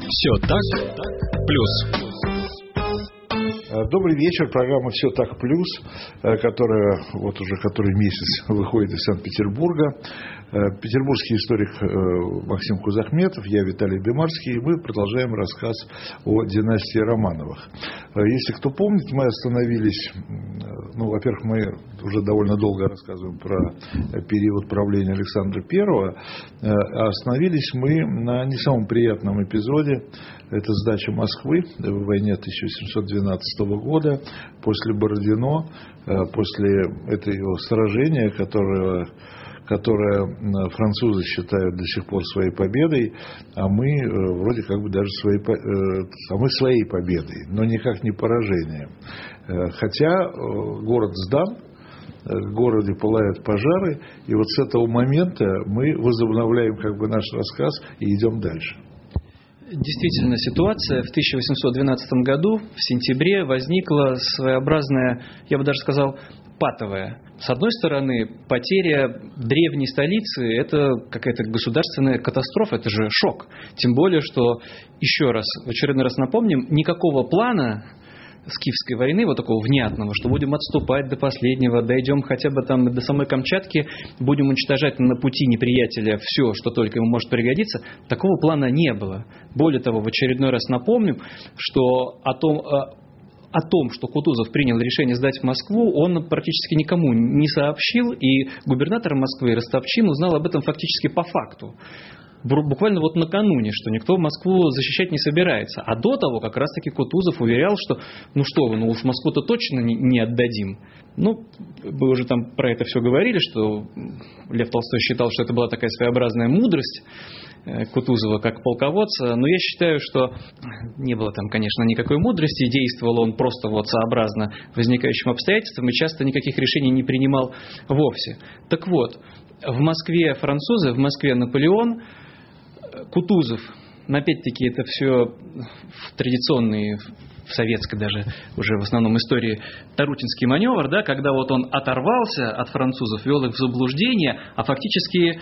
Все так, плюс. Добрый вечер. Программа «Все так плюс», которая вот уже который месяц выходит из Санкт-Петербурга. Петербургский историк Максим Кузахметов, я Виталий Бемарский, и мы продолжаем рассказ о династии Романовых. Если кто помнит, мы остановились, во-первых, мы уже довольно долго рассказываем про период правления Александра I, а остановились мы на не самом приятном эпизоде. Это сдача Москвы в войне 1812 года, после Бородино, после этого сражения, которое французы считают до сих пор своей победой, а мы вроде как бы даже своей победой, но никак не поражением. Хотя город сдан, в городе пылают пожары, и вот с этого момента мы возобновляем как бы наш рассказ и идем дальше. Действительно, ситуация в 1812 году, в сентябре, возникла своеобразная, я бы даже сказал, патовая. С одной стороны, потеря древней столицы – это какая-то государственная катастрофа, это же шок. Тем более, что, в очередной раз напомним, никакого плана Скифской войны, вот такого внятного, что будем отступать до последнего, дойдем хотя бы там до самой Камчатки, будем уничтожать на пути неприятеля все, что только ему может пригодиться, такого плана не было. Более того, в очередной раз напомним, что о том, что Кутузов принял решение сдать Москву, он практически никому не сообщил, и губернатор Москвы Ростовчин узнал об этом фактически по факту. Буквально вот накануне, что никто Москву защищать не собирается. А до того как раз-таки Кутузов уверял, что уж Москву-то точно не отдадим. Вы уже там про это все говорили, что Лев Толстой считал, что это была такая своеобразная мудрость Кутузова как полководца, но я считаю, что не было там, конечно, никакой мудрости, действовал он просто сообразно возникающим обстоятельствам и часто никаких решений не принимал вовсе. Так вот, в Москве французы, в Москве Наполеон, Кутузов, опять-таки это все традиционные, в советской даже уже в основном истории, Тарутинский маневр, да, когда он оторвался от французов, ввел их в заблуждение, а фактически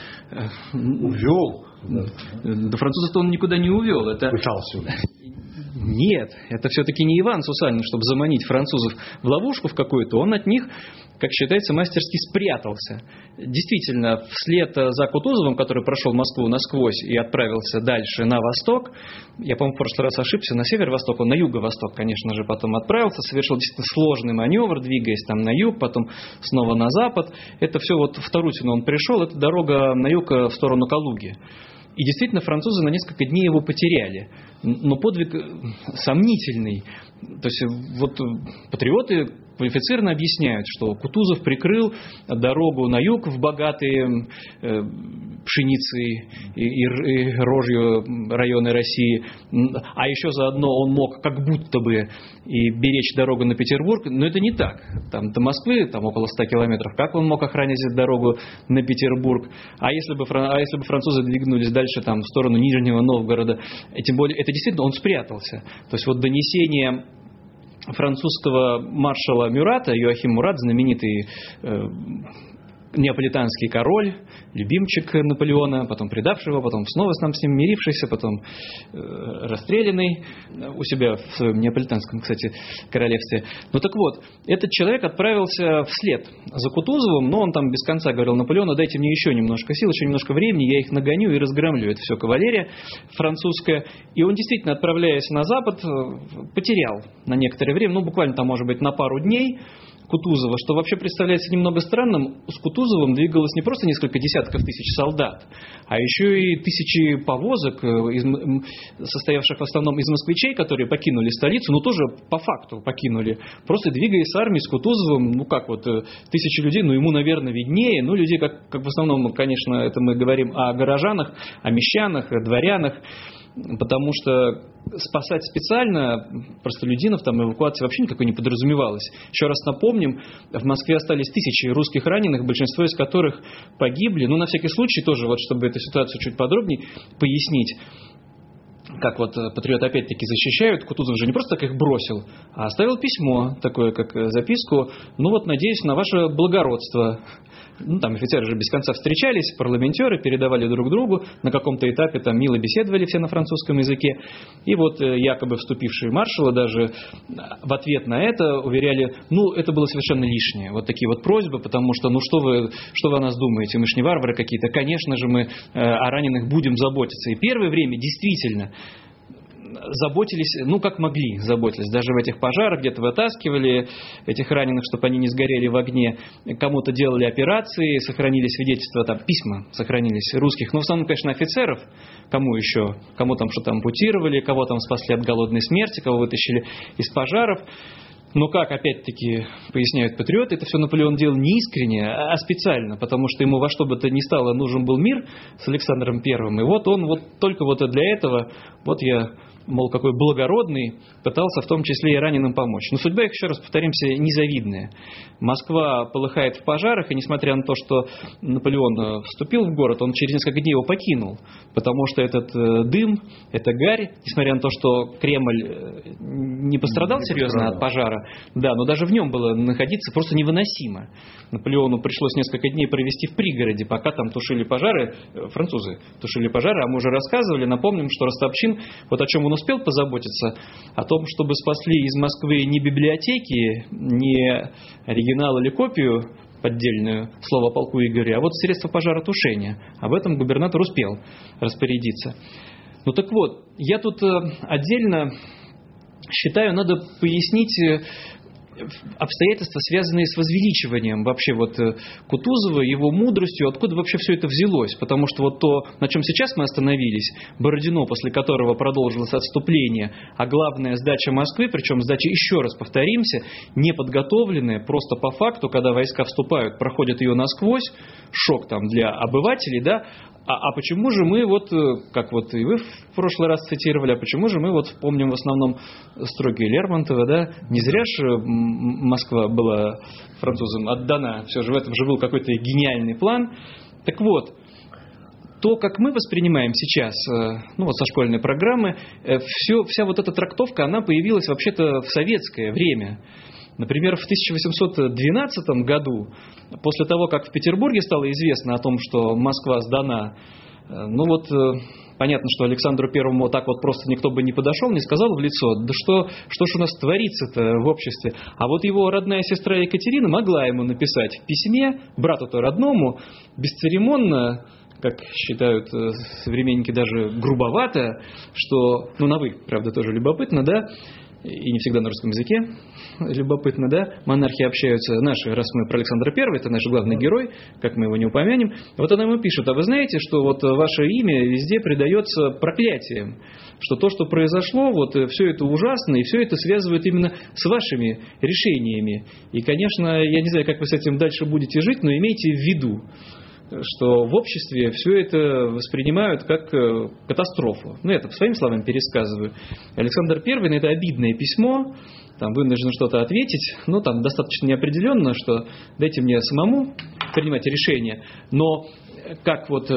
увел. До французов-то он никуда не увел. Пытался. Нет, это все-таки не Иван Сусанин, чтобы заманить французов в ловушку в какую-то, он от них, как считается, мастерски спрятался. Действительно, вслед за Кутузовым, который прошел Москву насквозь и отправился дальше на восток, я, по-моему, в прошлый раз ошибся, на северо-восток, он на юго-восток, конечно же, потом отправился, совершил действительно сложный маневр, двигаясь там на юг, потом снова на запад. Это все в Тарутино он пришел, это дорога на юг в сторону Калуги. И действительно, французы на несколько дней его потеряли. Но подвиг сомнительный. То есть патриоты квалифицированно объясняют, что Кутузов прикрыл дорогу на юг в богатые пшеницей и рожью районы России, а еще заодно он мог как будто бы и беречь дорогу на Петербург, но это не так. Там до Москвы около 100 километров, как он мог охранять дорогу на Петербург? А если бы французы двигнулись дальше в сторону Нижнего Новгорода, тем более это действительно он спрятался. То есть донесение французского маршала Мюрата, Йоахим Мурат, знаменитый неаполитанский король, любимчик Наполеона, потом предавший его, потом снова с ним мирившийся, потом расстрелянный у себя в своем неаполитанском, кстати, королевстве. Этот человек отправился вслед за Кутузовым, но он там без конца говорил Наполеону: дайте мне еще немножко сил, еще немножко времени, я их нагоню и разгромлю. Это все кавалерия французская. И он действительно, отправляясь на запад, потерял на некоторое время, буквально может быть на пару дней, Кутузова, что вообще представляется немного странным. С Кутузовым двигалось не просто несколько десятков тысяч солдат, а еще и тысячи повозок, состоявших в основном из москвичей, которые покинули столицу, но тоже по факту покинули, просто двигаясь с армией, с Кутузовым, тысячи людей, ему, наверное, виднее, людей, как в основном, конечно, это мы говорим о горожанах, о мещанах, о дворянах, потому что спасать специально простолюдинов, эвакуации вообще никакой не подразумевалось. Еще раз напомним, в Москве остались тысячи русских раненых, большинство из которых погибли. На всякий случай тоже, чтобы эту ситуацию чуть подробнее пояснить. как вот патриоты опять-таки защищают, Кутузов же не просто так их бросил, а оставил письмо, такое как записку, ну вот надеюсь на ваше благородство. Ну, там офицеры же без конца встречались, парламентеры передавали друг другу, на каком-то этапе там мило беседовали все на французском языке. И вот якобы вступившие маршалы даже в ответ на это уверяли, ну, это было совершенно лишнее. Вот такие вот просьбы, потому что, ну, что вы о нас думаете, мы ж не варвары какие-то, конечно же, мы о раненых будем заботиться. И первое время действительно заботились, ну, как могли заботились. Даже в этих пожарах где-то вытаскивали этих раненых, чтобы они не сгорели в огне. Кому-то делали операции, сохранили свидетельства, там, письма сохранились русских. Но в основном, конечно, офицеров. Кому еще? Кому там что-то ампутировали, кого там спасли от голодной смерти, кого вытащили из пожаров. Но, как опять-таки поясняют патриоты, это все Наполеон делал не искренне, а специально, потому что ему во что бы то ни стало нужен был мир с Александром Первым. И вот он вот только вот для этого, вот я, мол, какой благородный, пытался в том числе и раненым помочь. Но судьба их, еще раз повторимся, незавидная. Москва полыхает в пожарах, и несмотря на то, что Наполеон вступил в город, он через несколько дней его покинул, потому что этот дым, эта гарь, несмотря на то, что Кремль не пострадал серьезно от пожара, да, но даже в нем было находиться просто невыносимо. Наполеону пришлось несколько дней провести в пригороде, пока там тушили пожары, французы тушили пожары, а мы уже рассказывали, напомним, что Ростопчин, вот о чем он успел позаботиться, о том, чтобы спасли из Москвы не библиотеки, не оригинал или копию поддельную слова полку Игоря, а вот средства пожаротушения. Об этом губернатор успел распорядиться. Ну так вот, я тут отдельно считаю, надо пояснить обстоятельства, связанные с возвеличиванием вообще вот Кутузова, его мудростью, откуда вообще все это взялось. Потому что вот то, на чем сейчас мы остановились, Бородино, после которого продолжилось отступление, а главное сдача Москвы, причем сдача, еще раз повторимся, неподготовленная, просто по факту, когда войска вступают, проходят ее насквозь, шок там для обывателей, да. А почему же мы, вот, как вот и вы в прошлый раз цитировали, а почему же мы вот помним в основном Строгия Лермонтова, да, не зря же Москва была французам отдана, все же в этом же был какой-то гениальный план. Так вот, то, как мы воспринимаем сейчас, ну вот со школьной программы, вся вот эта трактовка, она появилась вообще-то в советское время. Например, в 1812 году, после того, как в Петербурге стало известно о том, что Москва сдана, ну вот понятно, что Александру Первому так вот просто никто бы не подошел, не сказал в лицо, да что ж у нас творится-то в обществе. А вот его родная сестра Екатерина могла ему написать в письме, брату-то родному, бесцеремонно, как считают современники, даже грубовато, что, ну на «вы», правда, тоже любопытно, да, и не всегда на русском языке, любопытно, да, монархи общаются, наши, раз мы про Александра I, это наш главный герой, как мы его не упомянем, вот она ему пишет, а вы знаете, что вот ваше имя везде придается проклятиям, что то, что произошло, вот все это ужасно, и все это связывает именно с вашими решениями. И, конечно, я не знаю, как вы с этим дальше будете жить, но имейте в виду, что в обществе все это воспринимают как катастрофу. Ну, я это своими словами пересказываю. Александр I на это обидное письмо, там вынужден что-то ответить, но там достаточно неопределенно, что дайте мне самому принимать решение. Но как вот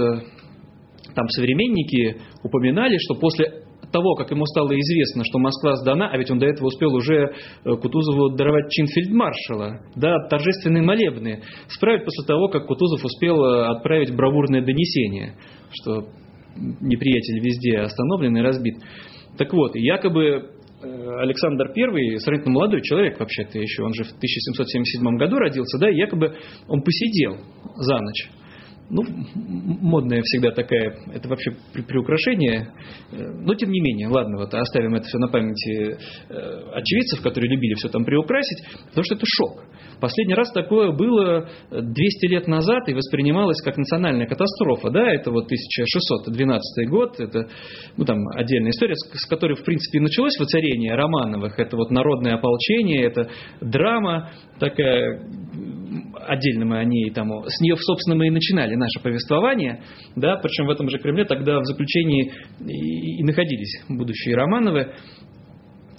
там современники упоминали, что после того, как ему стало известно, что Москва сдана, а ведь он до этого успел уже Кутузову даровать чин фельдмаршала, да, торжественные молебны, справить после того, как Кутузов успел отправить бравурное донесение, что неприятель везде остановлен и разбит. Так вот, якобы Александр I, сравнительно молодой человек вообще-то еще, он же в 1777 году родился, да, якобы он посидел за ночь. Ну, модная всегда такая, это вообще приукрашение, но тем не менее, ладно, вот оставим это все на памяти очевидцев, которые любили все там приукрасить, потому что это шок. Последний раз такое было 200 лет назад и воспринималось как национальная катастрофа, да, это вот 1612 год, это, ну, там отдельная история, с которой, в принципе, и началось воцарение Романовых, это вот народное ополчение, это драма такая, отдельно мы о ней, там, с нее, собственно, мы и начинали наше повествование, да, причем в этом же Кремле тогда в заключении и находились будущие Романовы.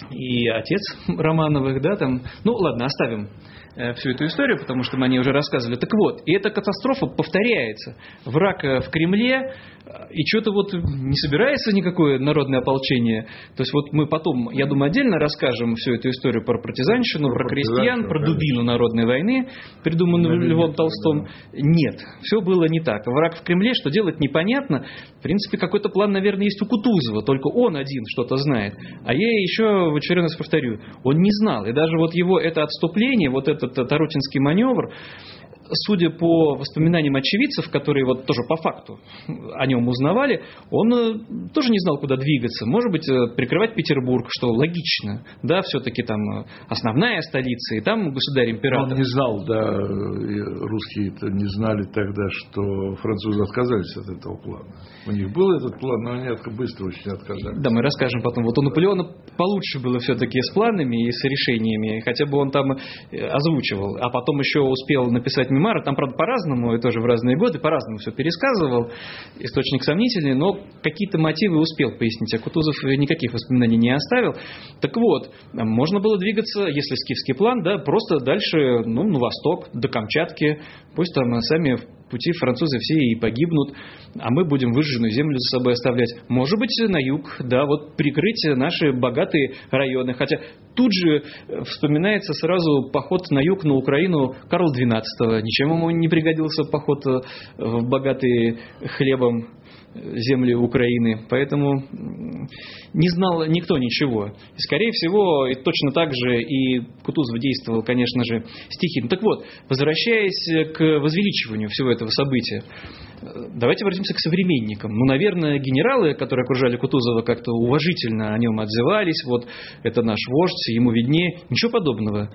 и отец Романовых, да, там, ну ладно, оставим всю эту историю, потому что мы о ней уже рассказывали. Так вот, и эта катастрофа повторяется. Враг в Кремле, и что-то вот не собирается никакое народное ополчение. То есть вот мы потом, я думаю, отдельно расскажем всю эту историю про партизанщину, про крестьян, про дубину народной войны, придуманную Львом Толстым. Нет, все было не так. Враг в Кремле, что делать, непонятно. В принципе, какой-то план, наверное, есть у Кутузова, только он один что-то знает. А я еще в очередной раз повторю, он не знал. И даже вот его это отступление, вот этот Тарутинский маневр, судя по воспоминаниям очевидцев, которые вот тоже по факту о нем узнавали, он тоже не знал, куда двигаться. Может быть, прикрывать Петербург, что логично. Да, все-таки там основная столица, и там государь-император. Он не знал, да, русские-то не знали тогда, что французы отказались от этого плана. У них был этот план, но они быстро очень отказались. Да, мы расскажем потом. Вот у Наполеона получше было все-таки с планами и с решениями, хотя бы он там озвучивал. А потом еще успел написать мемуары, там, правда, по-разному, и тоже в разные годы, по-разному все пересказывал. Источник сомнительный, но какие-то мотивы успел пояснить. А Кутузов никаких воспоминаний не оставил. Так вот, можно было двигаться, если скифский план, да, просто дальше, ну, на восток, до Камчатки. Пусть там сами в пути французы все и погибнут, а мы будем выжженную землю за собой оставлять. Может быть, на юг, да, вот прикрыть наши богатые районы. Хотя тут же вспоминается сразу поход на юг, на Украину Карла XII. Ничем ему не пригодился поход в богатые хлебом земли Украины. Поэтому не знал никто ничего. И, скорее всего, и точно так же и Кутузов действовал, конечно же, стихийно. Так вот, возвращаясь к возвеличиванию всего этого события, давайте обратимся к современникам. Ну, наверное, генералы, которые окружали Кутузова, как-то уважительно о нем отзывались. Вот, это наш вождь, ему виднее. Ничего подобного.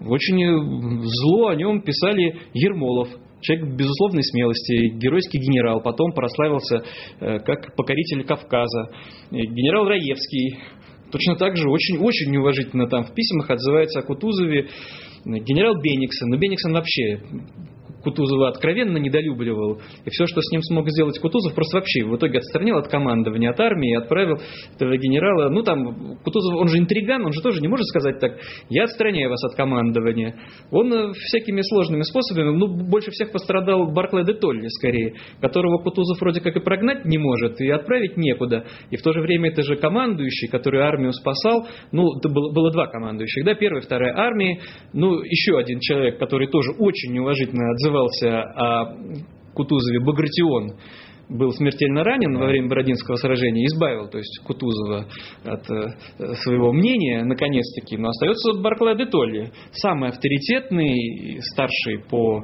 Очень зло о нем писали Ермолов. Человек безусловной смелости, геройский генерал, потом прославился как покоритель Кавказа. Генерал Раевский точно так же очень неуважительно там в письмах отзывается о Кутузове. Генерал Бениксон, но Бениксон вообще Кутузова откровенно недолюбливал. И все, что с ним смог сделать Кутузов, просто вообще в итоге отстранил от командования, от армии, и отправил этого генерала. Ну там, Кутузов, он же интриган, он же тоже не может сказать так: я отстраняю вас от командования. Он всякими сложными способами, ну, больше всех пострадал Барклай де Толли, скорее, которого Кутузов вроде как и прогнать не может, и отправить некуда. И в то же время это же командующий, который армию спасал. Ну, это было два командующих, да, первая, вторая армии. Ну, еще один человек, который тоже очень неуважительно отзывался о Кутузове, Багратион, был смертельно ранен во время Бородинского сражения, избавил, то есть, Кутузова от своего мнения, наконец-таки. Но остается Барклай де Толли, самый авторитетный, старший по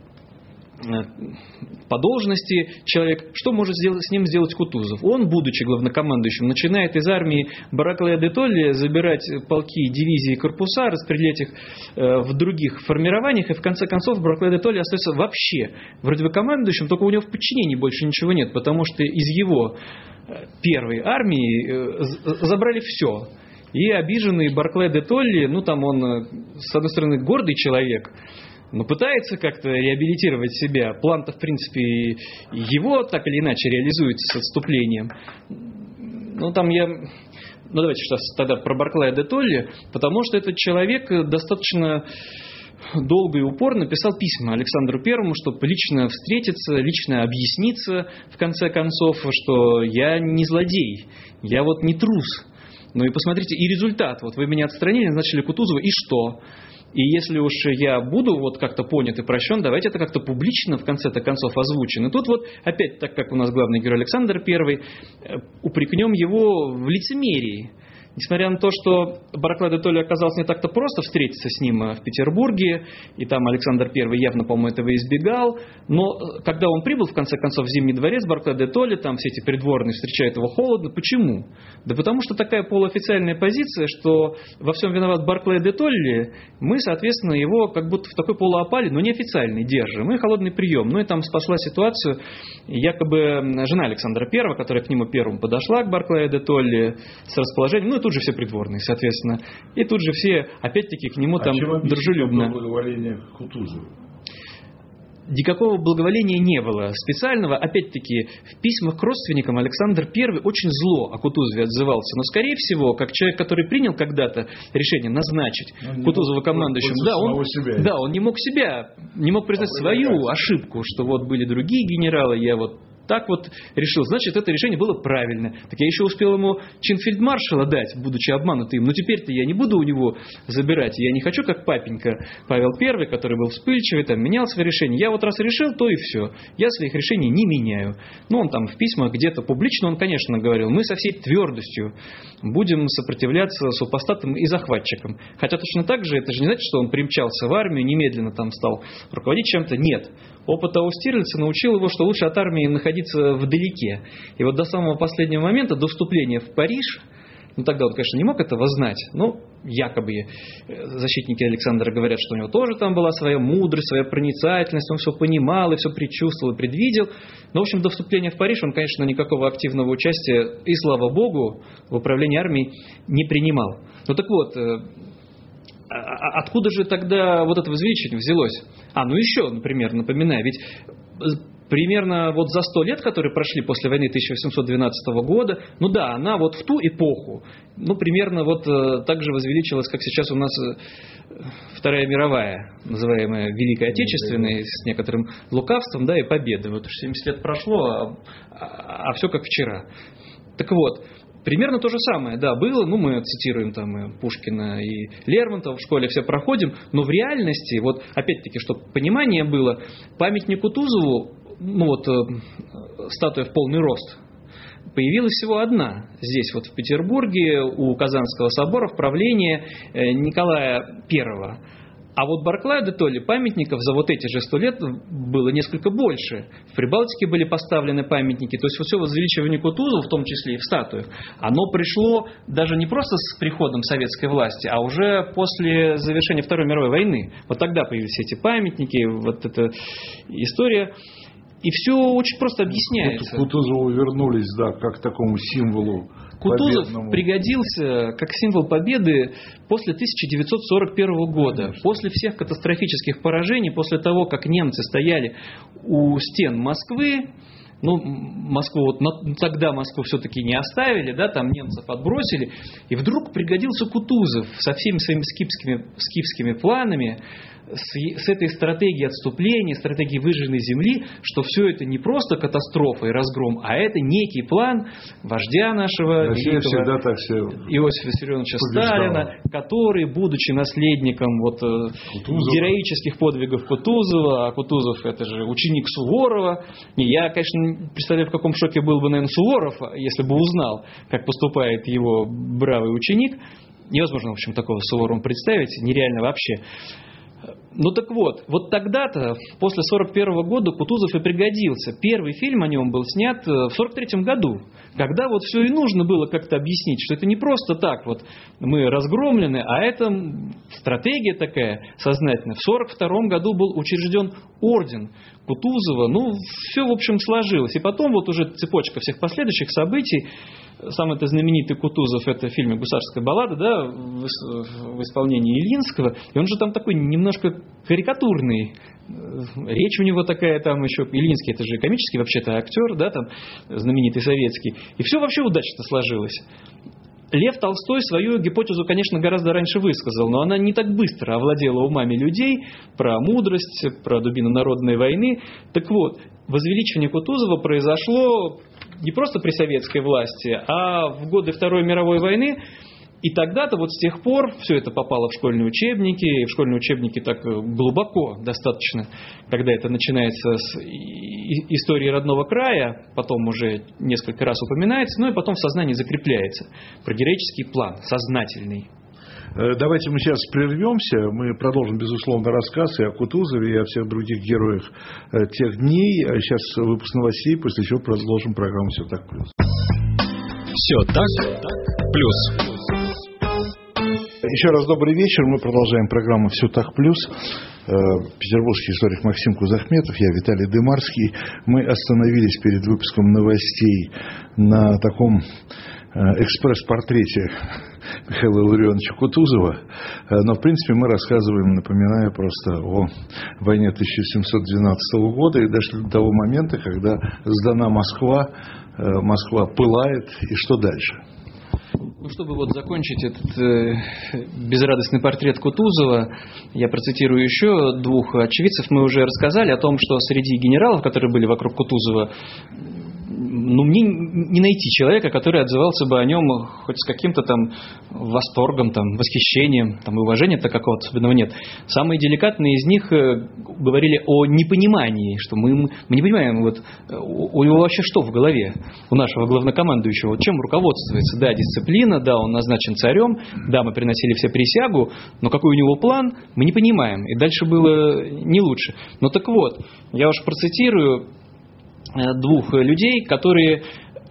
должности человек. Что может с ним сделать Кутузов? Он, будучи главнокомандующим, начинает из армии Барклая де Толли забирать полки, дивизии, корпуса, распределять их в других формированиях, и в конце концов Барклай де Толли остается вообще вроде бы командующим, только у него в подчинении больше ничего нет, потому что из его первой армии забрали все. И обиженный Барклай де Толли, ну там он, с одной стороны, гордый человек, но пытается как-то реабилитировать себя. План-то, в принципе, его так или иначе реализуется с отступлением. Ну, там Ну, давайте сейчас тогда про Барклая де Толли, потому что этот человек достаточно долго и упорно писал письма Александру Первому, чтобы лично встретиться, лично объясниться, в конце концов, что я не злодей, я вот не трус. Ну и посмотрите, и результат. Вот вы меня отстранили, назначили Кутузова, и что? И если уж я буду вот как-то понят и прощен, давайте это как-то публично в конце-то концов озвучим. И тут вот опять, так как у нас главный герой Александр I, упрекнем его в лицемерии. Несмотря на то, что Барклай де Толли оказался не так-то просто встретиться с ним в Петербурге, и там Александр I явно, по-моему, этого избегал, но когда он прибыл, в конце концов, в Зимний дворец, Барклай де Толли, там все эти придворные встречают его холодно. Почему? Да потому что такая полуофициальная позиция, что во всем виноват Барклай де Толли, мы, соответственно, его как будто в такой полуопале, но неофициальный держим, и холодный прием. Ну и там спасла ситуацию якобы жена Александра I, которая к нему первым подошла, к Барклаю де Толли, с расположением, ну и тут же все придворные, соответственно. И тут же все, опять-таки, к нему там дружелюбно. Благоволение Кутузова? никакого благоволения не было специального. Опять-таки, в письмах к родственникам Александр I очень зло о Кутузове отзывался. Но, скорее всего, как человек, который принял когда-то решение назначить Кутузова командующим, он не мог признать свою ошибку, что вот были другие генералы, я вот так вот решил, значит, это решение было правильно. Так я еще успел ему чин фельдмаршала дать, будучи обманутым. Но теперь-то я не буду у него забирать. Я не хочу, как папенька Павел I, который был вспыльчивый, там, менял свои решения. Я вот раз решил, то и все. Я своих решений не меняю. Ну, он там в письмах где-то публично, он, конечно, говорил, мы со всей твердостью будем сопротивляться супостатам и захватчикам. Хотя точно так же, это же не значит, что он примчался в армию, немедленно там стал руководить чем-то. Нет. Опыт Аустерлица научил его, что лучше от армии находиться вдалеке. И вот до самого последнего момента, до вступления в Париж, ну тогда он, конечно, не мог этого знать, но якобы защитники Александра говорят, что у него тоже там была своя мудрость, своя проницательность, он все понимал и все предчувствовал и предвидел. Но, в общем, до вступления в Париж он, конечно, никакого активного участия, и слава богу, в управлении армией не принимал. Ну так вот, откуда же тогда вот это возвеличение взялось? Ну еще, например, напоминаю, ведь примерно вот за 100 лет, которые прошли после войны 1812 года, ну да, она вот в ту эпоху, ну примерно вот так же возвеличилась, как сейчас у нас Вторая мировая, называемая Великой Отечественной, с некоторым лукавством, да, и победой. Вот уж 70 лет прошло, а все как вчера. Так вот, примерно то же самое, да, было, ну, мы цитируем там и Пушкина, и Лермонтова в школе все проходим, но в реальности, вот опять-таки, чтобы понимание было, памятник Кутузову, ну вот, статуя в полный рост, появилась всего одна, здесь вот в Петербурге, у Казанского собора, в правлении Николая I. А вот Барклаю-де-Толли памятников за вот эти же 100 лет было несколько больше. В Прибалтике были поставлены памятники. То есть вот все возвеличивание Кутузова, в том числе и в статуях, оно пришло даже не просто с приходом советской власти, а уже после завершения Второй мировой войны. Вот тогда появились эти памятники, вот эта история. И все очень просто объясняется. К Кутузову вернулись, да, как к такому символу. Кутузов победному пригодился как символ победы после 1941 года. После всех катастрофических поражений, после того, как немцы стояли у стен Москвы, ну, Москву, вот тогда Москву все-таки не оставили, да, там немцев отбросили, и вдруг пригодился Кутузов со всеми своими скифскими планами, с этой стратегией отступления, стратегией выжженной земли, что все это не просто катастрофа и разгром, а это некий план вождя нашего великого Иосифа Виссарионовича Сталина, который, будучи наследником вот героических подвигов Кутузова, а Кутузов это же ученик Суворова, я, конечно, представляю, в каком шоке был бы, наверное, Суворов, если бы узнал, как поступает его бравый ученик. Невозможно, в общем, такого Суворова представить, нереально вообще. Ну так вот тогда-то, после 1941 года, Кутузов и пригодился. Первый фильм о нем был снят в 1943 году, когда вот все и нужно было как-то объяснить, что это не просто так вот мы разгромлены, а это стратегия такая сознательная. В 1942 году был учрежден орден Кутузова, ну все в общем сложилось. И потом вот уже цепочка всех последующих событий. Самый-то знаменитый Кутузов — это в фильме «Гусарская баллада», да, в исполнении Ильинского. И он же там такой немножко карикатурный. Речь у него такая там еще. Ильинский — это же комический вообще-то актер, да, там, знаменитый советский. И все вообще удачно сложилось. Лев Толстой свою гипотезу, конечно, гораздо раньше высказал, но она не так быстро овладела умами людей про мудрость, про дубину народной войны. Так вот, возвеличивание Кутузова произошло не просто при советской власти, а в годы Второй мировой войны. И тогда-то вот с тех пор все это попало в школьные учебники, и в школьные учебники так глубоко достаточно, когда это начинается с истории родного края, потом уже несколько раз упоминается, ну и потом в сознании закрепляется. Про героический план, сознательный. Давайте мы сейчас прервемся, мы продолжим, безусловно, рассказ и о Кутузове, и о всех других героях тех дней. Сейчас выпуск новостей, после чего продолжим программу «Все так плюс». Все так плюс. Еще раз добрый вечер. Мы продолжаем программу «Все так плюс». Петербургский историк Максим Кузахметов, я Виталий Дымарский. Мы остановились перед выпуском новостей на таком экспресс-портрете Михаила Илларионовича Кутузова. Но, в принципе, мы рассказываем, напоминаю, просто о войне 1712 года и дошли до того момента, когда сдана Москва, Москва пылает, и что дальше? Ну, чтобы вот закончить этот безрадостный портрет Кутузова, я процитирую еще двух очевидцев. Мы уже рассказали о том, что среди генералов, которые были вокруг Кутузова, мне не найти человека, который отзывался бы о нем хоть с каким-то там восторгом, там, восхищением, там, и уважения-то какого-то особенного нет. Самые деликатные из них говорили о непонимании, что мы не понимаем, вот, у него вообще что в голове, у нашего главнокомандующего, чем руководствуется. Да, дисциплина, да, он назначен царем, да, мы приносили все присягу, но какой у него план, мы не понимаем. И дальше было не лучше. Но так вот, я уж процитирую двух людей, которые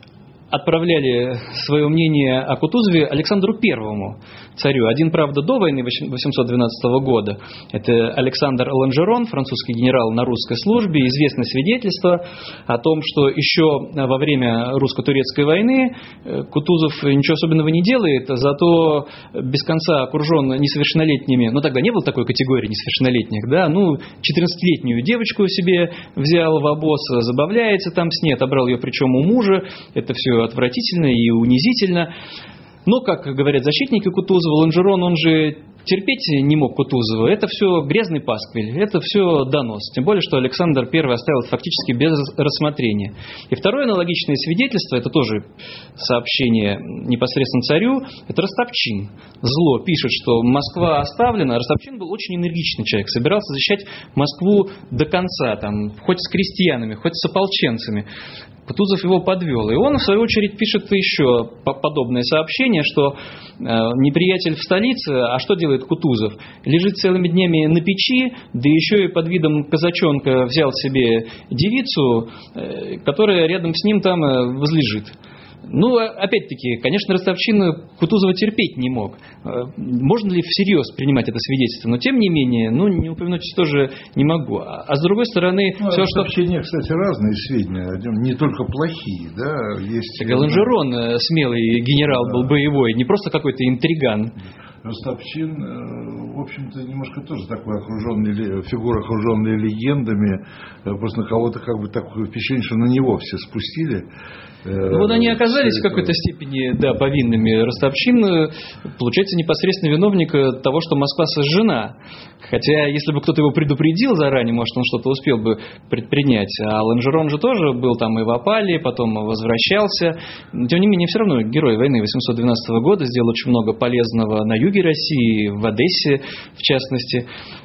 отправляли свое мнение о Кутузове Александру Первому, царю. Один, правда, до войны 812 года. Это Александр Ланжерон, французский генерал на русской службе. Известно свидетельство о том, что еще во время русско-турецкой войны Кутузов ничего особенного не делает, зато без конца окружен несовершеннолетними, но тогда не было такой категории несовершеннолетних, да, 14-летнюю девочку себе взял в обоз, забавляется там с ней, отобрал ее причем у мужа. Это все отвратительно и унизительно. Но, как говорят защитники Кутузова, Ланжерон, он же терпеть не мог Кутузова. Это все грязный пасквиль, это все донос. Тем более, что Александр I оставил фактически без рассмотрения. И второе аналогичное свидетельство, это тоже сообщение непосредственно царю, это Ростопчин. Зло пишет, что Москва оставлена. Ростопчин был очень энергичный человек, собирался защищать Москву до конца, там, хоть с крестьянами, хоть с ополченцами. Кутузов его подвел. И он, в свою очередь, пишет еще подобное сообщение, что неприятель в столице, а что делает Кутузов? Лежит целыми днями на печи, да еще и под видом казачонка взял себе девицу, которая рядом с ним там возлежит. Опять-таки, конечно, Ростовчин Кутузова терпеть не мог. Можно ли всерьез принимать это свидетельство? Но, тем не менее, не упомянуть тоже не могу. А с другой стороны... все, что... Ростовчине, кстати, разные сведения, не только плохие, да, есть... Ланжерон, смелый генерал, был боевой, не просто какой-то интриган. Ростопчин, в общем-то, немножко тоже такой фигура, окруженная легендами. Просто на кого-то как бы такое впечатление, что на него все спустили. Они оказались в какой-то степени, да, повинными. Ростопчин, получается, непосредственно виновник того, что Москва сожжена. Хотя, если бы кто-то его предупредил заранее, может, он что-то успел бы предпринять. А Ланжерон же тоже был там и в опале, потом возвращался. Но, тем не менее, все равно герой войны 812 года сделал очень много полезного на юге России, в Одессе, в частности.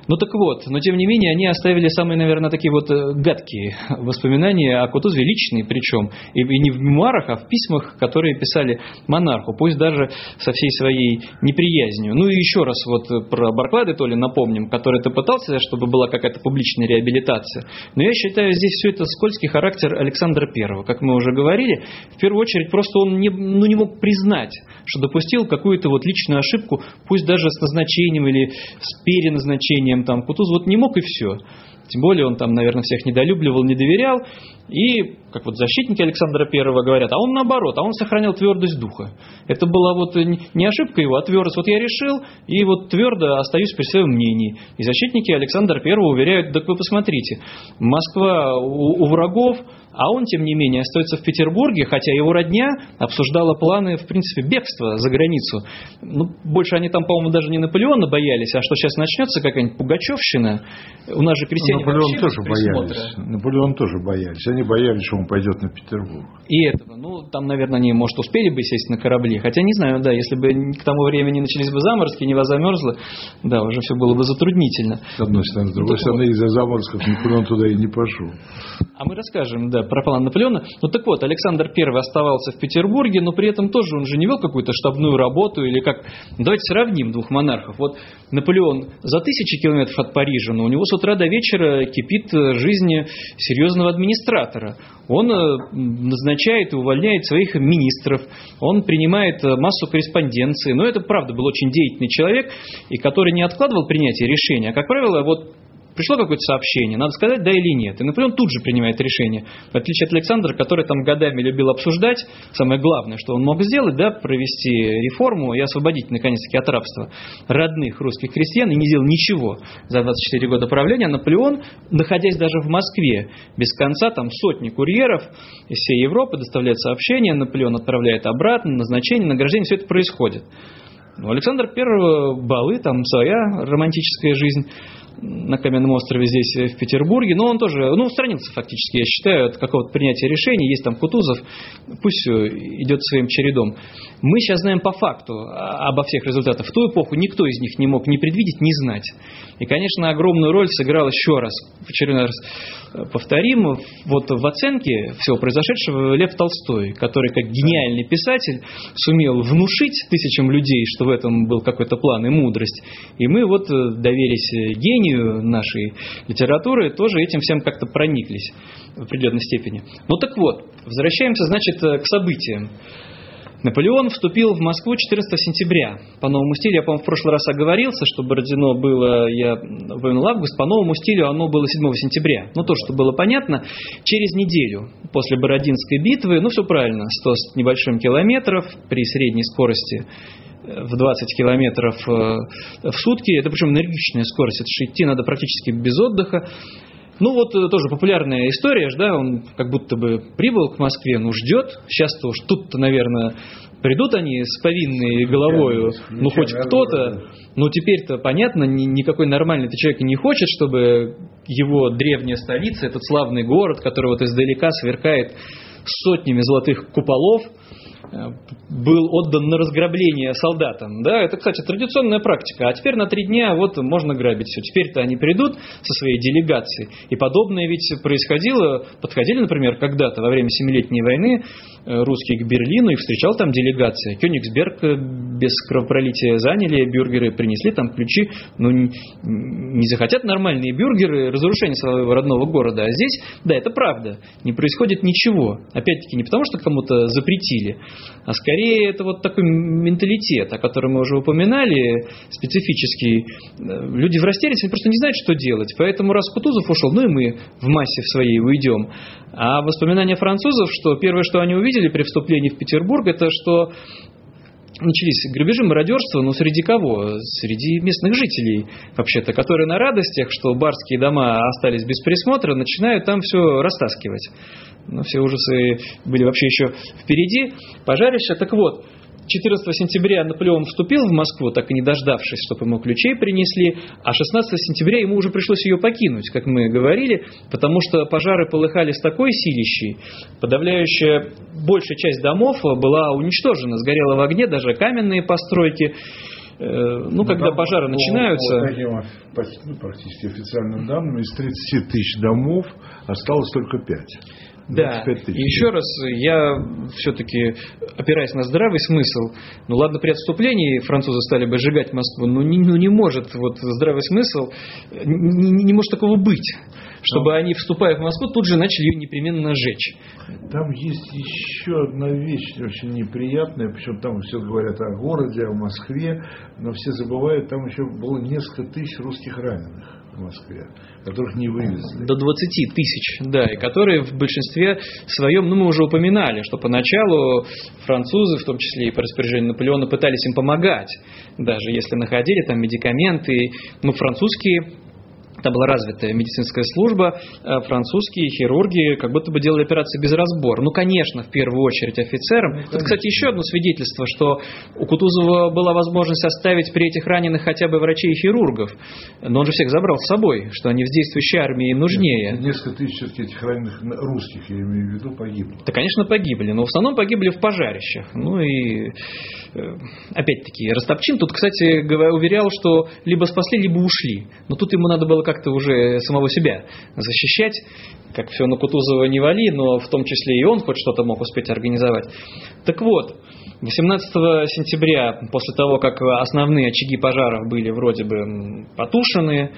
Но тем не менее, они оставили самые, наверное, такие вот гадкие воспоминания о Кутузове, личные причем. И не в мемуарах, а в письмах, которые писали монарху, пусть даже со всей своей неприязнью. И еще раз вот про Барклая то ли напомним, который-то пытался, чтобы была какая-то публичная реабилитация. Но я считаю, здесь все это скользкий характер Александра I. Как мы уже говорили, в первую очередь просто он не мог признать, что допустил какую-то вот личную ошибку, пусть даже с назначением или с переназначением там Кутузов вот не мог, и все. Тем более он там, наверное, всех недолюбливал, не доверял. И, как вот защитники Александра I говорят, а он наоборот, он сохранял твердость духа. Это была вот не ошибка его, а твердость. Вот я решил, и вот твердо остаюсь при своем мнении. И защитники Александра I уверяют, так вы посмотрите, Москва у врагов, а он, тем не менее, остается в Петербурге, хотя его родня обсуждала планы, в принципе, бегства за границу. Больше они там, по-моему, даже не Наполеона боялись, а что сейчас начнется какая-нибудь пугачевщина. У нас же крестьяне вообще без присмотра. Наполеон тоже боялись. Они боялись, что он пойдет на Петербург. И этого. Там, наверное, они, может, успели бы сесть на корабли. Хотя, не знаю, да, если бы к тому времени начались бы заморозки, Нева замерзла, да, уже все было бы затруднительно. С одной стороны. С другой стороны, из-за заморозков Наполеон туда и не пошел. А мы расскажем, да, про план Наполеона. Так вот, Александр I оставался в Петербурге, но при этом тоже он же не вел какую-то штабную работу или как... Давайте сравним двух монархов. Вот Наполеон за 1000 километров от Парижа, но у него с утра до вечера кипит жизнь серьезного администратора. Он назначает и увольняет своих министров, он принимает массу корреспонденции. Но это, правда, был очень деятельный человек, и который не откладывал принятие решения, а, как правило, вот пришло какое-то сообщение, надо сказать да или нет. И Наполеон тут же принимает решение. В отличие от Александра, который там годами любил обсуждать, самое главное, что он мог сделать, да, провести реформу и освободить, наконец-таки, от рабства родных русских крестьян, и не сделал ничего за 24 года правления. Наполеон, находясь даже в Москве, без конца, там сотни курьеров из всей Европы доставляют сообщения, Наполеон отправляет обратно, назначение, награждение, все это происходит. У Александра I балы, там своя романтическая жизнь на Каменном острове здесь, в Петербурге, но он тоже, устранился фактически, я считаю, от какого-то принятия решений. Есть там Кутузов, пусть все идет своим чередом. Мы сейчас знаем по факту обо всех результатах. В ту эпоху никто из них не мог ни предвидеть, ни знать. И, конечно, огромную роль сыграл, еще раз, в очередной раз повторим, вот в оценке всего произошедшего Лев Толстой, который как гениальный писатель сумел внушить тысячам людей, что в этом был какой-то план и мудрость. И мы вот доверились гению нашей литературы, тоже этим всем как-то прониклись в определенной степени. Ну так вот, возвращаемся, значит, к событиям. Наполеон вступил в Москву 14 сентября. По новому стилю, я, по-моему, в прошлый раз оговорился, что Бородино было, я упомянул август, по новому стилю оно было 7 сентября. Ну, то, что было понятно, через неделю после Бородинской битвы, все правильно, 100 с небольшим километров при средней скорости в 20 километров в сутки, это причем энергичная скорость, это же идти надо практически без отдыха. Тоже популярная история, да, он как будто бы прибыл к Москве, ждет, сейчас-то уж тут-то, наверное, придут они с повинной головою, хоть кто-то, теперь-то понятно, никакой нормальный-то человек не хочет, чтобы его древняя столица, этот славный город, который вот издалека сверкает сотнями золотых куполов, был отдан на разграбление солдатам. Да, это, кстати, традиционная практика. А теперь на 3 дня можно грабить все. Теперь-то они придут со своей делегацией. И подобное ведь происходило. Подходили, например, когда-то во время Семилетней войны русские к Берлину, и встречал там делегация. Кёнигсберг без кровопролития заняли, бюргеры принесли там ключи. Не захотят нормальные бюргеры разрушения своего родного города. А здесь, да, это правда, не происходит ничего. Опять-таки не потому, что кому-то запретили, а скорее это вот такой менталитет, о котором мы уже упоминали, специфический. Люди в растерянности, они просто не знают, что делать. Поэтому раз Кутузов ушел, и мы в массе в своей уйдем. А воспоминания французов, что первое, что они увидели при вступлении в Петербург, это что начались грабежи, мародерство, среди кого? Среди местных жителей, вообще-то, которые на радостях, что барские дома остались без присмотра, начинают там все растаскивать. Все ужасы были вообще еще впереди. Пожарище. Так вот, 14 сентября Наполеон вступил в Москву, так и не дождавшись, чтобы ему ключей принесли, а 16 сентября ему уже пришлось ее покинуть, как мы говорили, потому что пожары полыхали с такой силищей, подавляющая большая часть домов была уничтожена, сгорела в огне, даже каменные постройки. Когда пожары начинаются... Практически официальным данным, из 30 тысяч домов осталось только 5. Да, и еще раз, я все-таки, опираясь на здравый смысл, ладно, при отступлении французы стали бы сжигать Москву, не может здравый смысл, не может такого быть, чтобы они, вступая в Москву, тут же начали ее непременно сжечь. Там есть еще одна вещь очень неприятная, причем там все говорят о городе, о Москве, но все забывают, там еще было несколько тысяч русских раненых в Москве, которых не вывезли. До 20 тысяч, да, и которые в большинстве своем, мы уже упоминали, что поначалу французы, в том числе и по распоряжению Наполеона, пытались им помогать, даже если находили там медикаменты, французские... Там была развитая медицинская служба, французские хирурги как будто бы делали операции без разбора. Конечно, в первую очередь офицерам. Тут, кстати, еще одно свидетельство, что у Кутузова была возможность оставить при этих раненых хотя бы врачей и хирургов. Но он же всех забрал с собой, что они в действующей армии им нужнее. Несколько тысяч все-таки этих раненых русских, я имею в виду, погибли. Да, конечно, погибли, но в основном погибли в пожарищах. Опять-таки, Растопчин тут, кстати, уверял, что либо спасли, либо ушли. Но тут ему надо было как-то уже самого себя защищать, как все на Кутузова не вали, но в том числе и он хоть что-то мог успеть организовать. Так вот, 18 сентября, после того, как основные очаги пожаров были вроде бы потушены,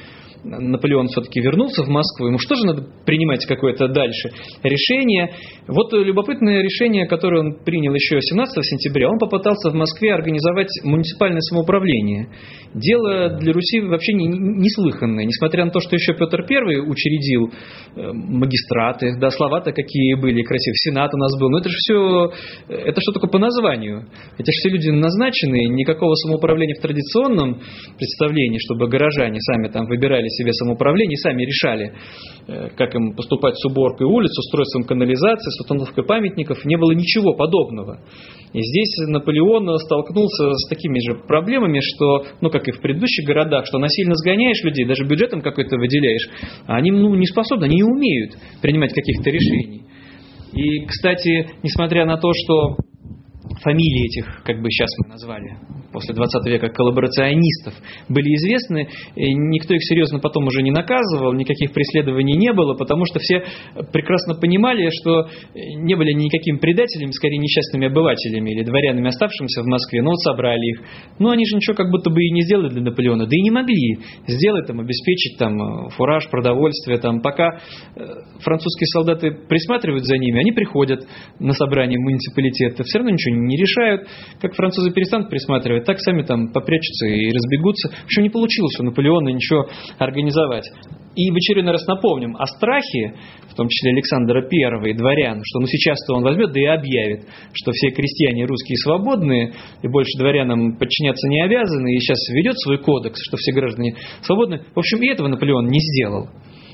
Наполеон все-таки вернулся в Москву, ему что же надо принимать какое-то дальше решение. Вот любопытное решение, которое он принял еще 17 сентября, он попытался в Москве организовать муниципальное самоуправление. Дело для Руси вообще неслыханное, несмотря на то, что еще Петр I учредил магистраты, да, слова-то какие были красивые, Сенат у нас был, но это же все, это что только по названию. Эти же все люди назначены, никакого самоуправления в традиционном представлении, чтобы горожане сами там выбирали себе самоуправление, сами решали, как им поступать с уборкой улиц, устройством канализации, с установкой памятников, не было ничего подобного. И здесь Наполеон столкнулся с такими же проблемами, что, ну, как и в предыдущих городах, что насильно сгоняешь людей, даже бюджетом какой-то выделяешь, а они не способны, они не умеют принимать каких-то решений. И, кстати, несмотря на то, что фамилии этих, как бы сейчас мы назвали, после 20 века коллаборационистов, были известны, никто их серьезно потом уже не наказывал, никаких преследований не было, потому что все прекрасно понимали, что не были никакими предателями, скорее несчастными обывателями или дворянами, оставшимися в Москве, но вот собрали их. Но они же ничего как будто бы и не сделали для Наполеона, да и не могли сделать, там, обеспечить там, фураж, продовольствие. Там, пока французские солдаты присматривают за ними, они приходят на собрание муниципалитета, все равно ничего не решают. Как французы перестанут присматривать, так сами там попрячутся и разбегутся. В общем, не получилось у Наполеона ничего организовать. И в очередной раз напомним о страхе, в том числе Александра I и дворян, что сейчас-то он возьмет, да и объявит, что все крестьяне русские свободные, и больше дворянам подчиняться не обязаны, и сейчас введет свой кодекс, что все граждане свободны. В общем, и этого Наполеон не сделал.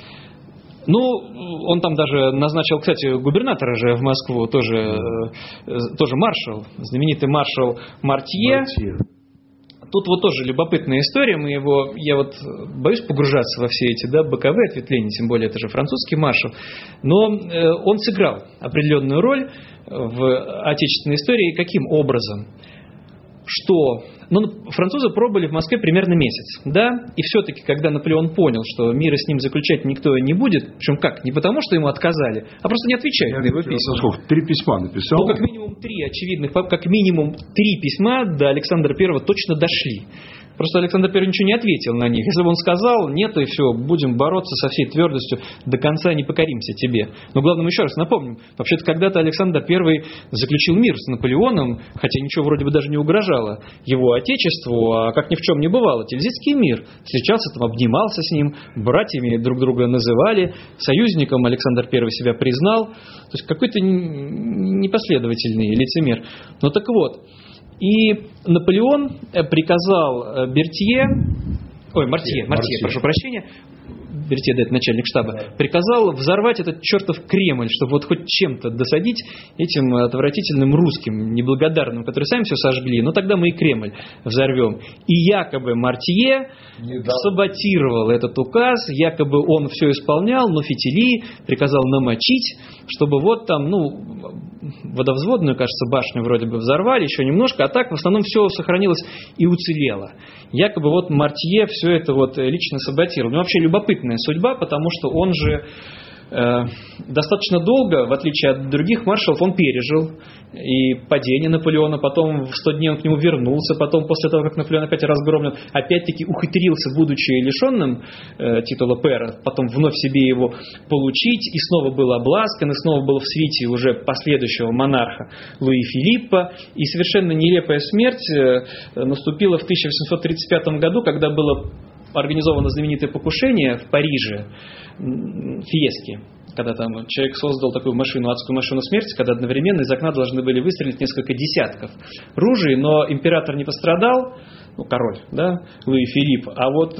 Ну, он там даже назначил, кстати, губернатора же в Москву, тоже маршал, знаменитый маршал Мартье. Тут вот тоже любопытная история, я вот боюсь погружаться во все эти, да, боковые ответвления, тем более это же французский маршал, но он сыграл определенную роль в отечественной истории. Каким образом? Что французы пробыли в Москве примерно месяц, да, и все-таки, когда Наполеон понял, что мира с ним заключать никто не будет, причем как, не потому, что ему отказали, а просто не отвечают на его письма. 3 письма написал. Ну, как минимум 3 очевидных, как минимум 3 письма до Александра I точно дошли. Просто Александр I ничего не ответил на них. Если бы он сказал, нет, и все, будем бороться со всей твердостью, до конца не покоримся тебе. Но главное, мы еще раз напомним, вообще-то когда-то Александр I заключил мир с Наполеоном, хотя ничего вроде бы даже не угрожало его отечеству, а как ни в чем не бывало, Тильзитский мир. Встречался там, обнимался с ним, братьями друг друга называли, союзником Александр I себя признал. То есть какой-то непоследовательный лицемер. Ну так вот. И Наполеон приказал Мартье, прошу прощения, Бертье, да, это начальник штаба, приказал взорвать этот чертов Кремль, чтобы вот хоть чем-то досадить этим отвратительным русским, неблагодарным, которые сами все сожгли, но тогда мы и Кремль взорвем. И якобы Мартье саботировал этот указ, якобы он все исполнял, но фитили приказал намочить, чтобы вот там, водовзводную, кажется, башню вроде бы взорвали, еще немножко, а так в основном все сохранилось и уцелело. Якобы вот Мартье все это вот лично саботировал. Вообще любопытная судьба, потому что он же достаточно долго, в отличие от других маршалов, он пережил и падение Наполеона, потом в 100 дней он к нему вернулся, потом после того, как Наполеон опять разгромлен, опять-таки ухитрился, будучи лишенным титула пэра, потом вновь себе его получить, и снова был обласкан, и снова был в свите уже последующего монарха Луи Филиппа, и совершенно нелепая смерть наступила в 1835 году, когда было организовано знаменитое покушение в Париже, Фиески, когда там человек создал такую машину, адскую машину смерти, когда одновременно из окна должны были выстрелить несколько десятков ружей, но император не пострадал, король, да, Луи Филипп, а вот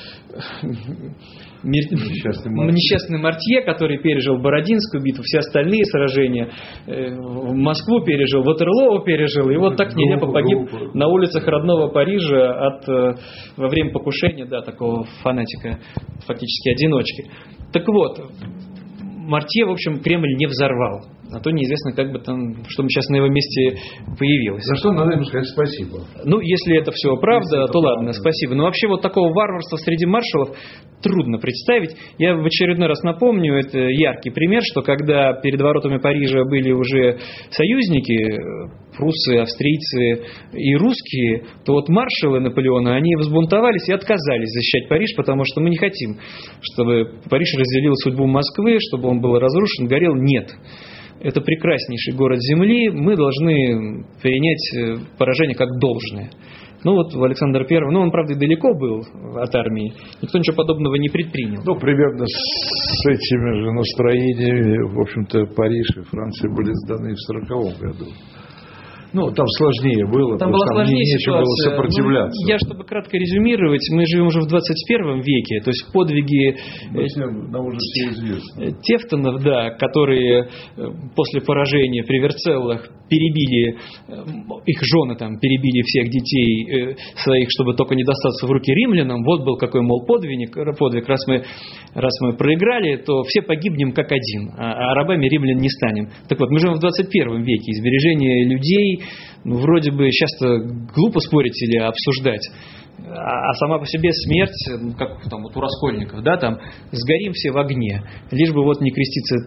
несчастный Мартье, который пережил Бородинскую битву, все остальные сражения, в Москву пережил, Ватерлоо пережил, и вот так нелепо погиб на улицах родного Парижа во время покушения, да, такого фанатика, фактически одиночки. Так вот, Мартье, в общем, Кремль не взорвал. А то неизвестно, как бы там, что сейчас на его месте появилось. За что надо ему сказать спасибо. Если это все правда, то ладно, спасибо. Но вообще вот такого варварства среди маршалов трудно представить. Я в очередной раз напомню, это яркий пример, что когда перед воротами Парижа были уже союзники, пруссы, австрийцы и русские, то вот маршалы Наполеона, они взбунтовались и отказались защищать Париж, потому что мы не хотим, чтобы Париж разделил судьбу Москвы, чтобы он был разрушен, горел. Нет. Это прекраснейший город земли, мы должны принять поражение как должное. Ну вот Александр I, он, правда, и далеко был от армии, никто ничего подобного не предпринял. Ну, примерно с этими же настроениями, в общем-то, Париж и Франция были сданы в 1940 году. Ну, там сложнее было, там была сложнее нечем было сопротивляться. Ну, я, чтобы кратко резюмировать, мы живем уже в 21 веке, то есть подвиги нам уже все известно. Тевтонов, да, которые после поражения при Верцеллах перебили, их жены там перебили всех детей своих, чтобы только не достаться в руки римлянам. Вот был какой, мол, подвиг, раз мы проиграли, то все погибнем как один, а рабами римлян не станем. Так вот, мы живем в 21 веке, избережение людей, ну, вроде бы часто глупо спорить или обсуждать, а сама по себе смерть, ну, как там вот у раскольников, да, там сгорим все в огне, лишь бы вот не креститься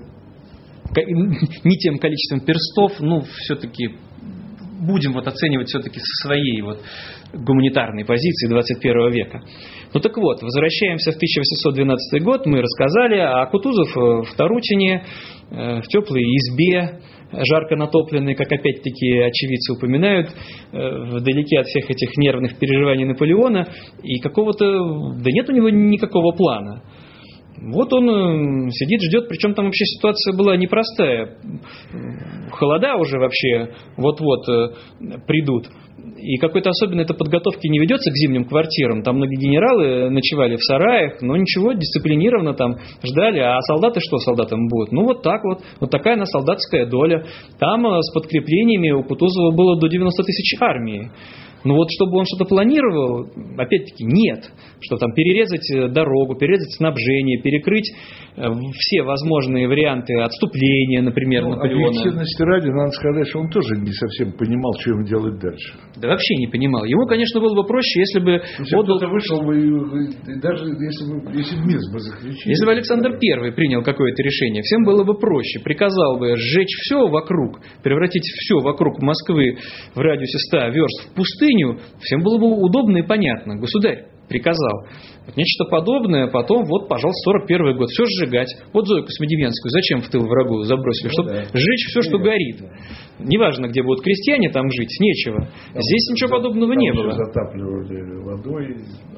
не тем количеством перстов, ну, все-таки будем вот оценивать все-таки со своей вот гуманитарной позиции 21 века. Ну так вот, возвращаемся в 1812 год, мы рассказали, а Кутузов в Тарутине, в теплой избе, жарко натопленной, как опять-таки очевидцы упоминают, вдалеке от всех этих нервных переживаний Наполеона, и какого-то, да нет у него никакого плана. Вот он сидит, ждет, причем там вообще ситуация была непростая. Холода уже вообще вот-вот придут. И какой-то особенной подготовки не ведется к зимним квартирам. Там многие генералы ночевали в сараях, но ничего, дисциплинированно там ждали. А солдаты что солдатам будут? Ну вот так вот. Вот такая она солдатская доля. Там с подкреплениями у Кутузова было до 90 тысяч армии. Ну вот, чтобы он что-то планировал, опять-таки, нет. Что там перерезать дорогу, перерезать снабжение, перекрыть все возможные варианты отступления, например, Наполеона. Объективности ради, надо сказать, что он тоже не совсем понимал, что ему делать дальше. Да вообще не понимал. Ему, конечно, было бы проще, если бы... Кто-то вышел бы, и даже если бы мир бы заключили. Если бы Александр I принял какое-то решение, всем было бы проще. Приказал бы сжечь все вокруг, превратить все вокруг Москвы в радиусе 100 верст в пустыню, всем было бы удобно и понятно. Государь приказал. Вот нечто подобное, потом, вот, пожалуйста, 41 год, все сжигать. Вот Зойку Смедивенскую зачем в тыл врагу забросили? Чтобы сжечь все, что горит. Неважно, где будут крестьяне там жить, нечего. Здесь ничего подобного не было. Затапливали водой,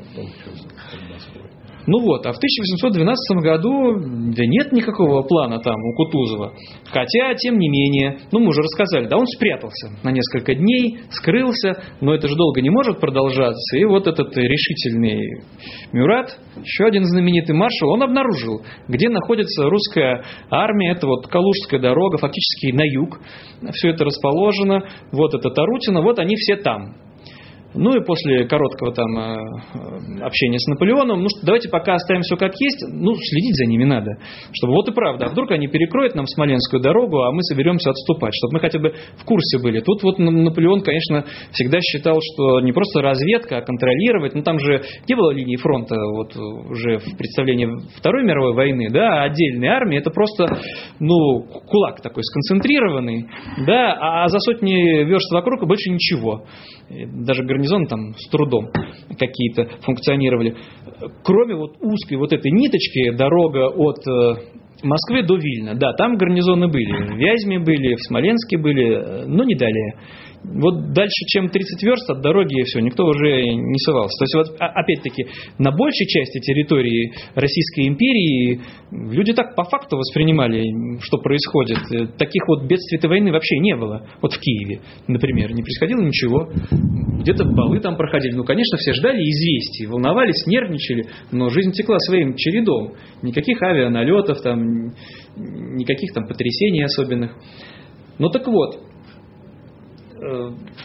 Ну вот, а в 1812 году да нет никакого плана там у Кутузова. Хотя, тем не менее, ну мы уже рассказали, да, он спрятался на несколько дней, скрылся, но это же долго не может продолжаться. И вот этот решительный Мюрат, еще один знаменитый маршал, он обнаружил, где находится русская армия, это вот Калужская дорога, фактически на юг. Все это расположено, вот это Тарутино, вот они все там. Ну и после короткого там общения с Наполеоном, ну что, давайте пока оставим все как есть, ну следить за ними надо, чтобы вот и правда, а вдруг они перекроют нам Смоленскую дорогу, а мы соберемся отступать, чтобы мы хотя бы в курсе были. Тут вот Наполеон, конечно, всегда считал, что не просто разведка, а контролировать, ну там же не было линии фронта вот уже в представлении Второй мировой войны, да, а отдельные армии, это просто, ну, кулак такой сконцентрированный, да, а за сотни верст вокруг больше ничего. Даже гарнизоны там с трудом какие-то функционировали. Кроме вот узкой вот этой ниточки, дорога от Москвы до Вильна, да, там гарнизоны были. В Вязьме были, в Смоленске были, но не далее. Вот дальше, чем 30 верст от дороги, все, никто уже не совался. То есть, вот, опять-таки, на большей части территории Российской империи люди так по факту воспринимали, что происходит. Таких вот бедствий-то войны вообще не было. Вот в Киеве, например, не происходило ничего. Где-то балы там проходили. Ну, конечно, все ждали известий, волновались, нервничали, но жизнь текла своим чередом. Никаких авианалетов, там, никаких там потрясений особенных. Ну, так вот,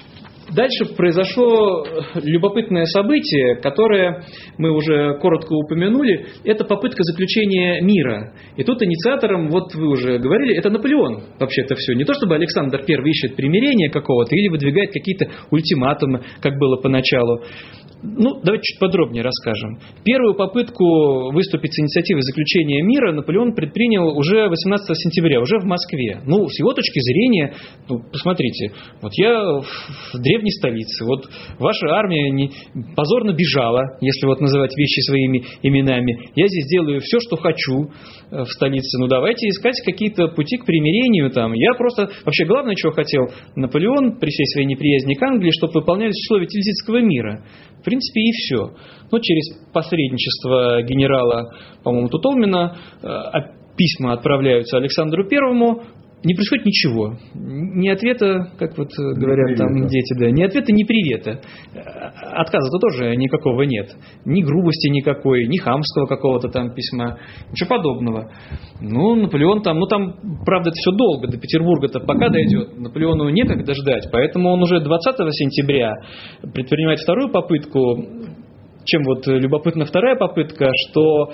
дальше произошло любопытное событие, которое мы уже коротко упомянули. Это попытка заключения мира. И тут инициатором, вот вы уже говорили, это Наполеон вообще-то все. Не то чтобы Александр I ищет примирения какого-то или выдвигает какие-то ультиматумы, как было поначалу. Давайте чуть подробнее расскажем. Первую попытку выступить с инициативой заключения мира Наполеон предпринял уже 18 сентября, уже в Москве. С его точки зрения, посмотрите, вот я в древней столице, вот ваша армия позорно бежала, если вот называть вещи своими именами. Я здесь делаю все, что хочу в столице. Давайте искать какие-то пути к примирению там. Я просто, вообще главное, чего хотел Наполеон при всей своей неприязни к Англии, чтобы выполнялись условия Тильзитского мира. В принципе, и все. Через посредничество генерала, по-моему, Тутолмина, письма отправляются Александру Первому, не происходит ничего. Ни ответа, как вот говорят там дети, да, ни ответа, ни привета. Отказа-то тоже никакого нет. Ни грубости никакой, ни хамского какого-то там письма, ничего подобного. Наполеон там, правда, это все долго, до Петербурга-то пока дойдет. Наполеону некогда ждать, поэтому он уже 20 сентября предпринимает вторую попытку. Чем вот любопытна вторая попытка, что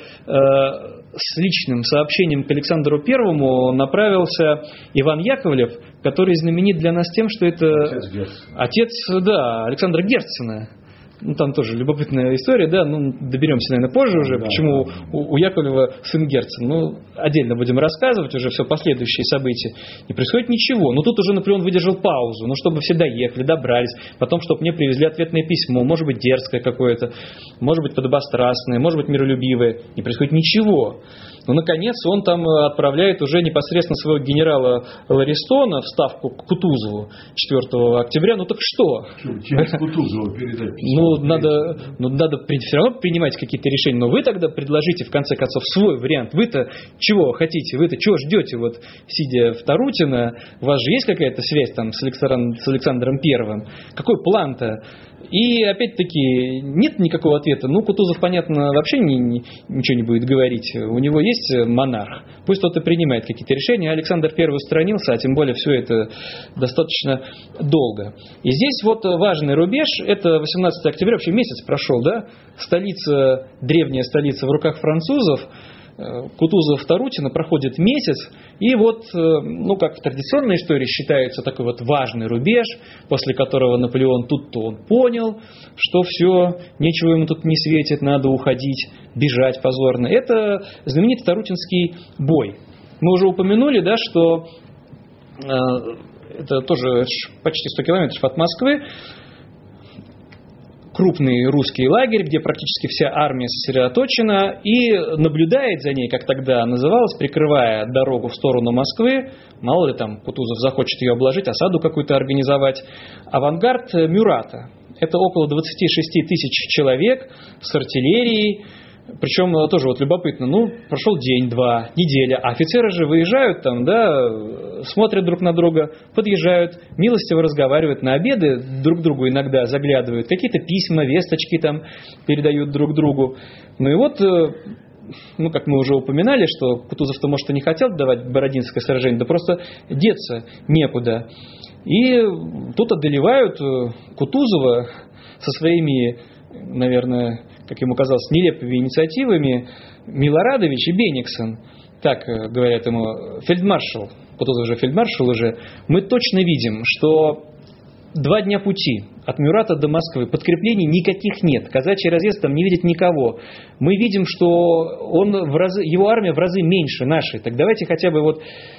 с личным сообщением к Александру Первому направился Иван Яковлев, который знаменит для нас тем, что это отец Александра Герцена. Там тоже любопытная история, да, доберемся, наверное, позже уже, почему у Яковлева сын Герцен. Отдельно будем рассказывать уже все последующие события. Не происходит ничего. Тут уже Наполеон выдержал паузу, чтобы все доехали, добрались, потом, чтобы мне привезли ответное письмо, может быть, дерзкое какое-то, может быть, подобострастное, может быть, миролюбивое. Не происходит ничего. Наконец, он там отправляет уже непосредственно своего генерала Ларистона в ставку к Кутузову 4 октября. Так что? Через Кутузова передать. Надо все равно принимать какие-то решения. Но вы тогда предложите, в конце концов, свой вариант. Вы-то чего хотите? Вы-то чего ждете, сидя в Тарутино? У вас же есть какая-то связь там с Александром Первым? Какой план-то? И опять-таки нет никакого ответа. Кутузов, понятно, вообще ничего не будет говорить. У него есть монарх. Пусть тот и принимает какие-то решения. Александр I устранился, а тем более все это достаточно долго. И здесь важный рубеж. Это 18 октября, вообще месяц прошел, да? Древняя столица в руках французов. Кутузов, Тарутино, проходит месяц, и как в традиционной истории считается такой важный рубеж, после которого Наполеон он понял, что все, ничего ему тут не светит, надо уходить, бежать позорно. Это знаменитый Тарутинский бой. Мы уже упомянули, да, что это тоже почти 100 километров от Москвы, крупный русский лагерь, где практически вся армия сосредоточена и наблюдает за ней, как тогда называлось, прикрывая дорогу в сторону Москвы. Мало ли там Кутузов захочет ее обложить, осаду какую-то организовать. Авангард Мюрата. Это около 26 тысяч человек с артиллерией. Причем тоже любопытно, прошел день-два, неделя, а офицеры же выезжают там, да, смотрят друг на друга, подъезжают, милостиво разговаривают, на обеды друг другу иногда заглядывают, какие-то письма, весточки там передают друг другу. Как мы уже упоминали, что Кутузов-то, может, и не хотел давать Бородинское сражение, да просто деться некуда. И тут одолевают Кутузова со своими, наверное, как ему казалось, нелепыми инициативами Милорадович и Бениксон. Так говорят ему, фельдмаршал, Кутузов же фельдмаршал уже. Мы точно видим, что 2 дня пути от Мюрата до Москвы, подкреплений никаких нет. Казачий разъезд там не видит никого. Мы видим, что его армия в разы меньше нашей. Так давайте хотя бы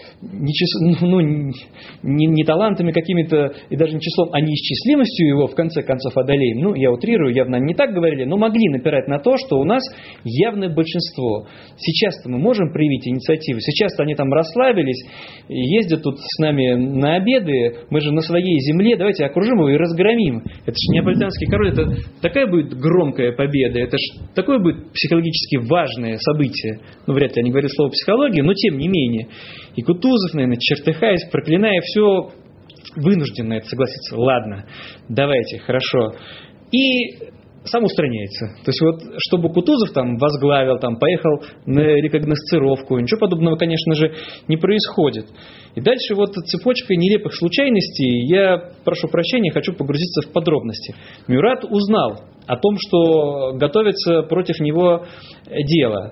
не талантами какими-то и даже не числом, а неисчислимостью его в конце концов одолеем. Я утрирую, явно не так говорили, но могли напирать на то, что у нас явное большинство. Сейчас-то мы можем проявить инициативу. Сейчас-то они там расслабились, ездят тут с нами на обеды, мы же на своей земле, давайте окружим его и разгромим. Это же неаполитанский король, это такая будет громкая победа, это же такое будет психологически важное событие. Вряд ли они говорят слово психология, но тем не менее. И Кутузов, наверное, чертыхаясь, проклиная все, вынужден на это согласиться. Ладно, давайте, хорошо. И сам устраняется. То есть вот, чтобы Кутузов там возглавил, там, поехал на рекогносцировку, ничего подобного, конечно же, не происходит. И дальше вот цепочка нелепых случайностей. Я, прошу прощения, хочу погрузиться в подробности. Мюрат узнал о том, что готовится против него дело.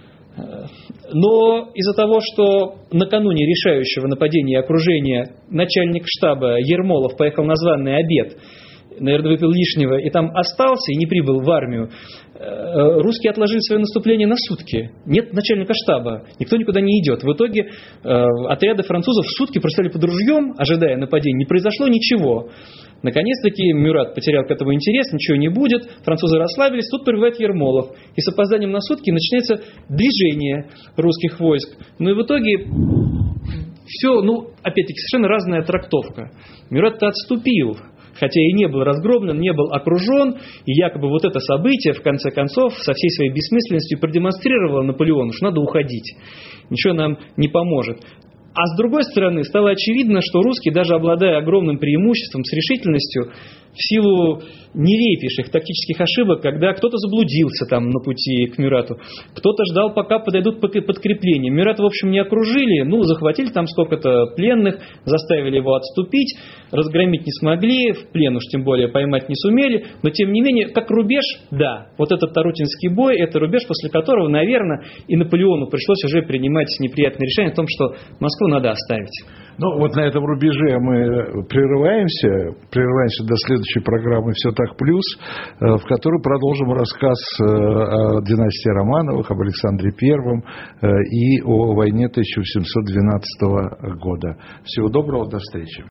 Но из-за того, что накануне решающего нападения и окружения начальник штаба Ермолов поехал на званый обед, наверное, выпил лишнего и там остался и не прибыл в армию, русские отложили свое наступление на сутки. Нет начальника штаба, никто никуда не идет. В итоге отряды французов сутки простояли под ружьем, ожидая нападения. Не произошло ничего. Наконец-таки Мюрат потерял к этому интерес, ничего не будет, французы расслабились, тут прибывает Ермолов. И с опозданием на сутки начинается движение русских войск. Ну и в итоге все, опять-таки, совершенно разная трактовка. Мюрат-то отступил, хотя и не был разгромлен, не был окружен, и якобы вот это событие, в конце концов, со всей своей бессмысленностью продемонстрировало Наполеону, что надо уходить, ничего нам не поможет. А с другой стороны, стало очевидно, что русские, даже обладая огромным преимуществом с решительностью, в силу нелепейших тактических ошибок, когда кто-то заблудился там на пути к Мюрату, кто-то ждал, пока подойдут подкрепления. Мюрата, в общем, не окружили, захватили там сколько-то пленных, заставили его отступить, разгромить не смогли, в плен уж тем более поймать не сумели, но тем не менее, как рубеж, да, вот этот Тарутинский бой, это рубеж, после которого, наверное, и Наполеону пришлось уже принимать неприятное решение о том, что Москву надо оставить. Вот на этом рубеже мы прерываемся до следующей программы «Все так плюс», в которой продолжим рассказ о династии Романовых, об Александре Первом и о войне 1712 года. Всего доброго, до встречи.